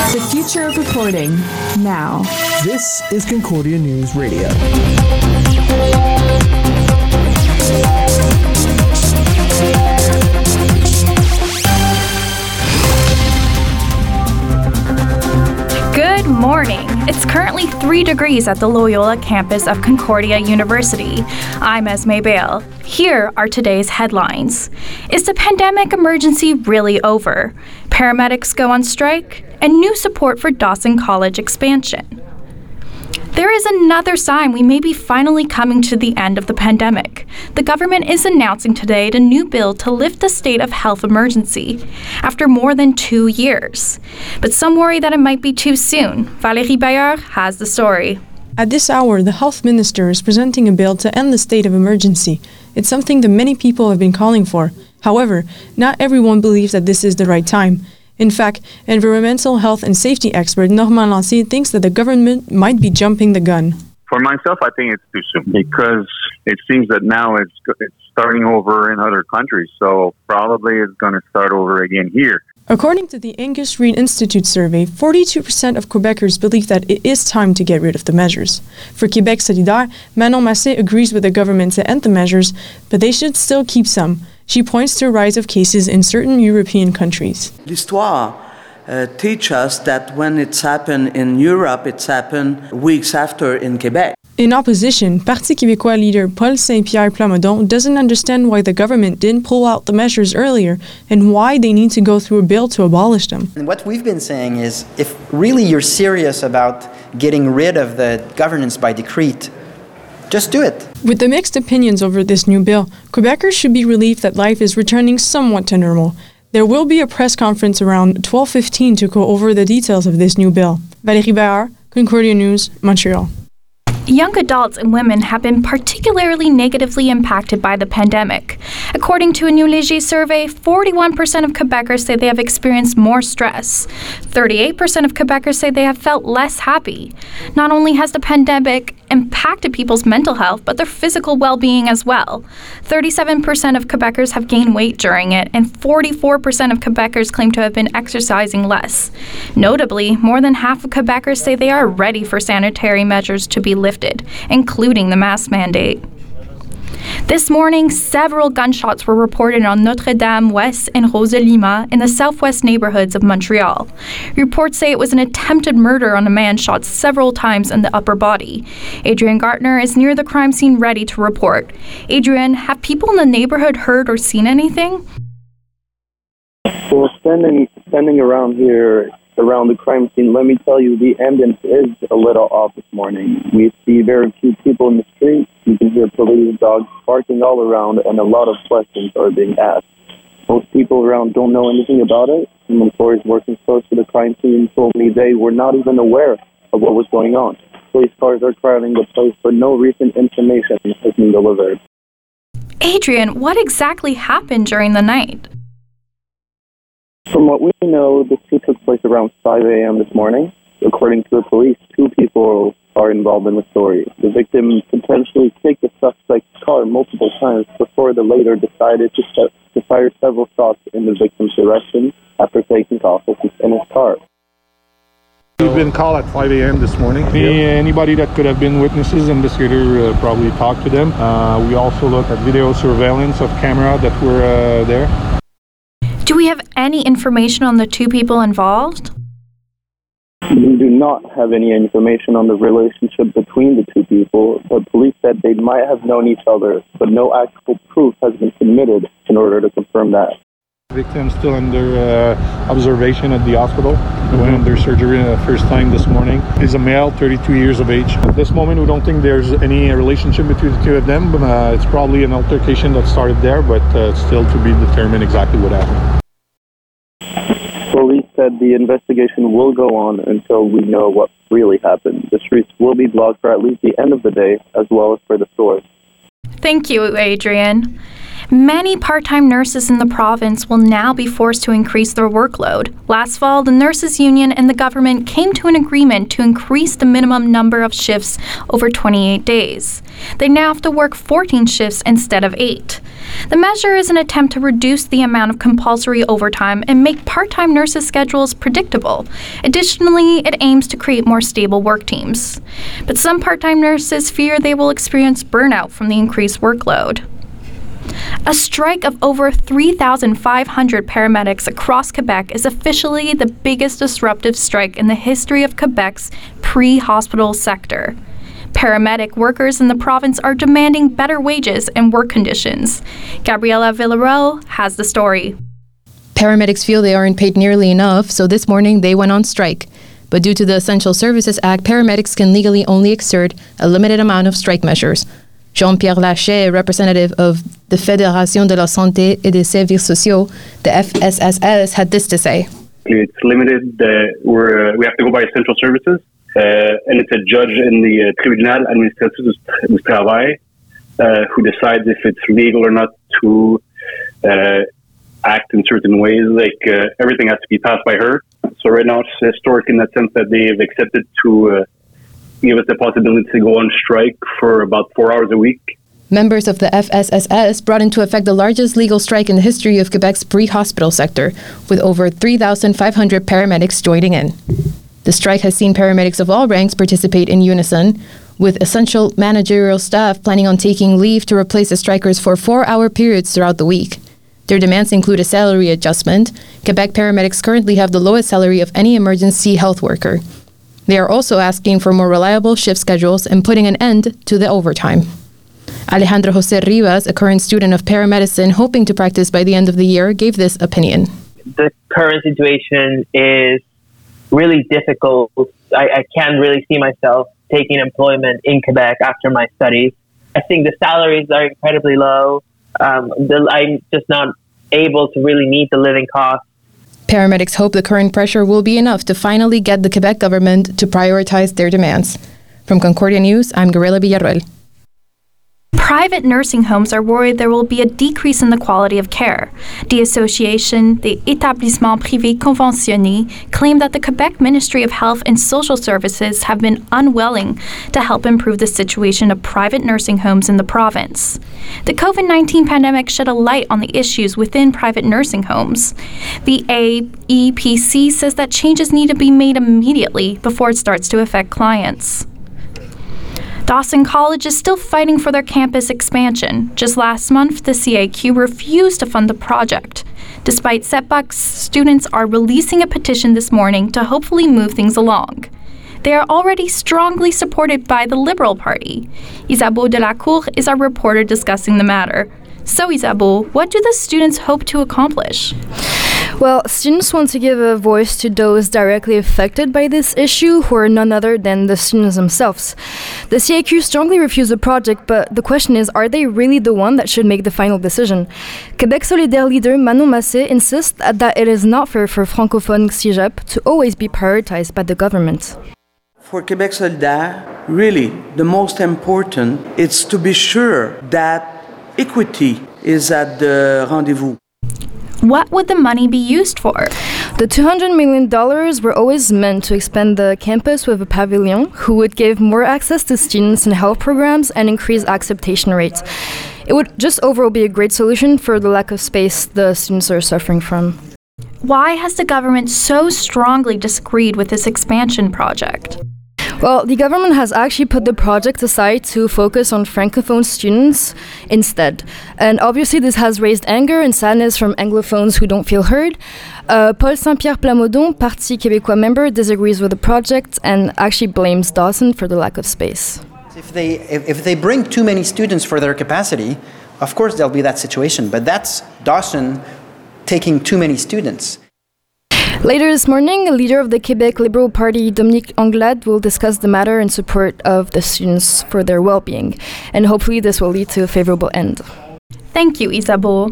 The future of reporting, now. This is Concordia News Radio. Good morning. It's currently 3 degrees at the Loyola campus of Concordia University. I'm Esme Bale. Here are today's headlines. Is the pandemic emergency really over? Paramedics go on strike, and new support for Dawson College expansion. There is another sign we may be finally coming to the end of the pandemic. The government is announcing today a new bill to lift the state of health emergency after more than 2 years. But some worry that it might be too soon. Valérie Bayard has the story. At this hour, the health minister is presenting a bill to end the state of emergency. It's something that many people have been calling for. However, not everyone believes that this is the right time. In fact, environmental health and safety expert Normand Lancier thinks that the government might be jumping the gun. For myself, I think it's too soon because it seems that now it's starting over in other countries, so probably it's going to start over again here. According to the Angus Reid Institute survey, 42% of Quebecers believe that it is time to get rid of the measures. For Québec solidaire, Manon Massé agrees with the government to end the measures, but they should still keep some. She points to a rise of cases in certain European countries. L'histoire teaches us that when it's happened in Europe, it's happened weeks after in Quebec. In opposition, Parti québécois leader Paul Saint-Pierre Plamondon doesn't understand why the government didn't pull out the measures earlier and why they need to go through a bill to abolish them. And what we've been saying is, if really you're serious about getting rid of the governance by decree, just do it. With the mixed opinions over this new bill, Quebecers should be relieved that life is returning somewhat to normal. There will be a press conference around 12:15 to go over the details of this new bill. Valérie Bayard, Concordia News, Montreal. Young adults and women have been particularly negatively impacted by the pandemic. According to a new Léger survey, 41% of Quebecers say they have experienced more stress. 38% of Quebecers say they have felt less happy. Not only has the pandemic impacted people's mental health, but their physical well-being as well. 37% of Quebecers have gained weight during it, and 44% of Quebecers claim to have been exercising less. Notably, more than half of Quebecers say they are ready for sanitary measures to be lifted, including the mask mandate. This morning, several gunshots were reported on Notre-Dame-Ouest and Rosa-Lima in the southwest neighborhoods of Montreal. Reports say it was an attempted murder on a man shot several times in the upper body. Adrian Gartner is near the crime scene ready to report. Adrian, have people in the neighborhood heard or seen anything? Well, standing around here, around the crime scene, let me tell you, the ambience is a little off this morning. We see very few people in the street. You can hear police dogs barking all around, and a lot of questions are being asked. Most people around don't know anything about it. Some employees working close to the crime scene told me they were not even aware of what was going on. Police cars are crowding the place, but no recent information has been delivered. Adrian, what exactly happened during the night? From what we know, this took place around 5 a.m. this morning. According to the police, 2 people are involved in the story. The victim potentially kicked the suspect's car multiple times before the latter decided to fire several shots in the victim's direction after taking off in his car. We've been called at 5 a.m. this morning. Anybody that could have been witnesses, investigator probably talked to them. We also looked at video surveillance of camera that were there. Do we have any information on the 2 people involved? We do not have any information on the relationship between the 2 people. The police said they might have known each other, but no actual proof has been submitted in order to confirm that. The victim still under observation at the hospital. Went under surgery first time this morning. He's a male, 32 years of age. At this moment, we don't think there's any relationship between the 2 of them. But, it's probably an altercation that started there, but it's still to be determined exactly what happened. Police said the investigation will go on until we know what really happened. The streets will be blocked for at least the end of the day, as well as for the stores. Thank you, Adrian. Many part-time nurses in the province will now be forced to increase their workload. Last fall, the nurses' union and the government came to an agreement to increase the minimum number of shifts over 28 days. They now have to work 14 shifts instead of 8. The measure is an attempt to reduce the amount of compulsory overtime and make part-time nurses' schedules predictable. Additionally, it aims to create more stable work teams. But some part-time nurses fear they will experience burnout from the increased workload. A strike of over 3,500 paramedics across Quebec is officially the biggest disruptive strike in the history of Quebec's pre-hospital sector. Paramedic workers in the province are demanding better wages and work conditions. Gabriela Villarreal has the story. Paramedics feel they aren't paid nearly enough, so this morning they went on strike. But due to the Essential Services Act, paramedics can legally only exert a limited amount of strike measures. Jean-Pierre Lachet, representative of the Fédération de la Santé et des Services Sociaux, the FSSS, had this to say. It's limited. We have to go by essential services, and it's a judge in the Tribunal Administratif du Travail who decides if it's legal or not to act in certain ways. Everything has to be passed by her. So right now it's historic in that sense that they've accepted to give us the possibility to go on strike for about 4 hours a week. Members of the FSSS brought into effect the largest legal strike in the history of Quebec's pre-hospital sector, with over 3,500 paramedics joining in. The strike has seen paramedics of all ranks participate in unison, with essential managerial staff planning on taking leave to replace the strikers for 4-hour periods throughout the week. Their demands include a salary adjustment. Quebec paramedics currently have the lowest salary of any emergency health worker. They are also asking for more reliable shift schedules and putting an end to the overtime. Alejandro José Rivas, a current student of paramedicine hoping to practice by the end of the year, gave this opinion. The current situation is really difficult. I can't really see myself taking employment in Quebec after my studies. I think the salaries are incredibly low. I'm just not able to really meet the living costs. Paramedics hope the current pressure will be enough to finally get the Quebec government to prioritize their demands. From Concordia News, I'm Gabriela Villarreal. Private nursing homes are worried there will be a decrease in the quality of care. The association, the Établissements Privés Conventionnés, claimed that the Quebec Ministry of Health and Social Services have been unwilling to help improve the situation of private nursing homes in the province. The COVID-19 pandemic shed a light on the issues within private nursing homes. The AEPC says that changes need to be made immediately before it starts to affect clients. Dawson College is still fighting for their campus expansion. Just last month, the CAQ refused to fund the project. Despite setbacks, students are releasing a petition this morning to hopefully move things along. They are already strongly supported by the Liberal Party. Isabeau Delacour is our reporter discussing the matter. So, Isabeau, what do the students hope to accomplish? Well, students want to give a voice to those directly affected by this issue, who are none other than the students themselves. The CAQ strongly refused the project, but the question is, are they really the one that should make the final decision? Québec Solidaire leader Manon Massé insists that it is not fair for francophone CEGEP to always be prioritized by the government. For Québec Solidaire, really, the most important is to be sure that equity is at the rendezvous. What would the money be used for? The $200 million were always meant to expand the campus with a pavilion, who would give more access to students in health programs and increase acceptation rates. It would just overall be a great solution for the lack of space the students are suffering from. Why has the government so strongly disagreed with this expansion project? Well, the government has actually put the project aside to focus on francophone students instead. And obviously this has raised anger and sadness from anglophones who don't feel heard. Paul Saint-Pierre Plamondon, Parti Québécois member, disagrees with the project and actually blames Dawson for the lack of space. If they bring too many students for their capacity, of course there'll be that situation. But that's Dawson taking too many students. Later this morning, a leader of the Quebec Liberal Party, Dominique Anglade, will discuss the matter in support of the students for their well-being. And hopefully this will lead to a favorable end. Thank you, Isabeau.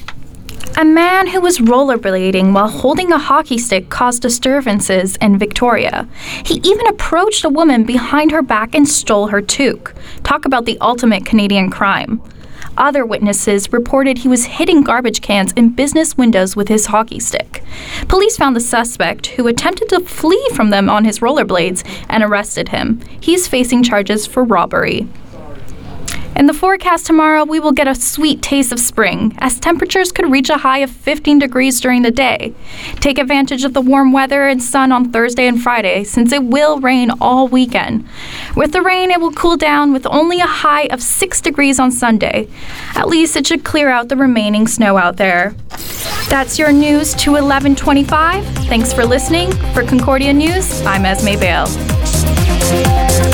A man who was rollerblading while holding a hockey stick caused disturbances in Victoria. He even approached a woman behind her back and stole her toque. Talk about the ultimate Canadian crime. Other witnesses reported he was hitting garbage cans and business windows with his hockey stick. Police found the suspect, who attempted to flee from them on his rollerblades, and arrested him. He's facing charges for robbery. In the forecast tomorrow, we will get a sweet taste of spring, as temperatures could reach a high of 15 degrees during the day. Take advantage of the warm weather and sun on Thursday and Friday, since it will rain all weekend. With the rain, it will cool down with only a high of 6 degrees on Sunday. At least it should clear out the remaining snow out there. That's your news to 11:25. Thanks for listening. For Concordia News, I'm Esme Bale.